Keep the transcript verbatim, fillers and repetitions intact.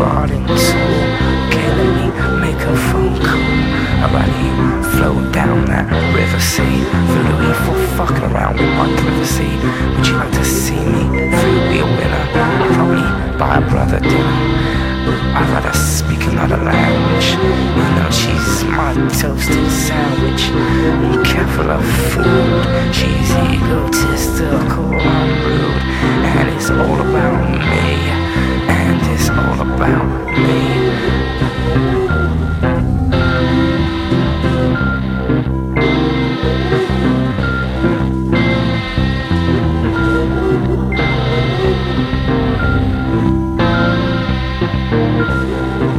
garden tool. Okay, let me make a phone call. Alrighty, flow down that river, sea. Feel the way for fucking around with my privacy. Would you like to see me through be a winner? Probably buy a brother dinner. I'd rather speak another language. You know she's my toasted sandwich. I'm careful of food. She's egotistical, I'm rude. And it's all about me. And it's all about me. Thank you.